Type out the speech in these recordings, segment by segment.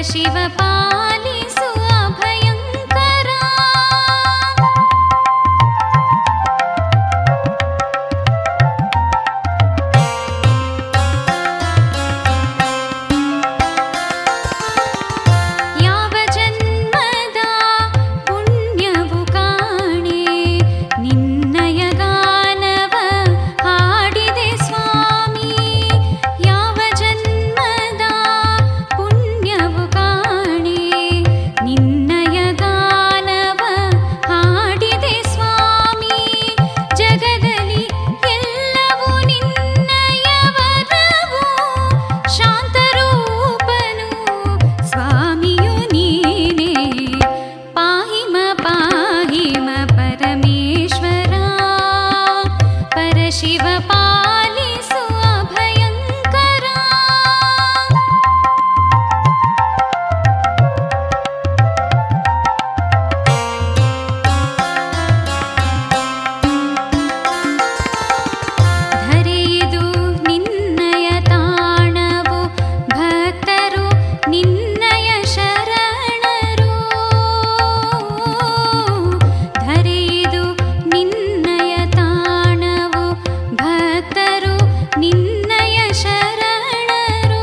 ಶಿವ ಪಾಲಿಸು ಅಭಯಂಕರ. ಯಾವ ಜನ್ಮದ ಪುಣ್ಯವು ಕಾಣೆ ನಿನ್ನಯ ಗಾನವ ಹಾಡಿದೆ ಸ್ವಾಮಿ. ಯಾವ ಜನ್ಮದ ಪುಣ್ಯವು ಕಾಣೆ ನಿನ್ನಯ ಗಾನವ ಹಾಡಿದೆ ಸ್ವಾಮಿ. ಜಗದಲ್ಲಿ ಎಲ್ಲವೂ ನಿನ್ನಯ ವರವು, ಶಾಂತರೂಪನು ಸ್ವಾಮಿಯು ನೀನೇ. ಪಾಹಿಮ ಪಾಹಿಮ ಪರಮೇಶ್ವರ, ಪರಶಿವ ಪಾಲಿಸು ಅಭಯಂಕರ. ಧರೆಯಿದು ನಿನ್ನಯ ತಾಣವು, ಭಕ್ತರು ನಿನ್ನಯ ಶರಣರು. ಧರೆಯಿದು ನಿನ್ನಯ ತಾಣವು, ಭಕ್ತರು ನಿನ್ನಯ ಶರಣರು.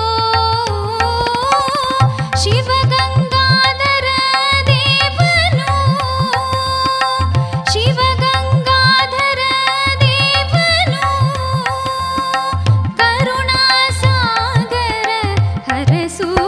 ಶಿವಗಂಗಾಧರ ದೇವನು, ಶಿವಗಂಗಾಧರ ದೇವನು, ಕರುಣಾಸಾಗರ ಹರಸು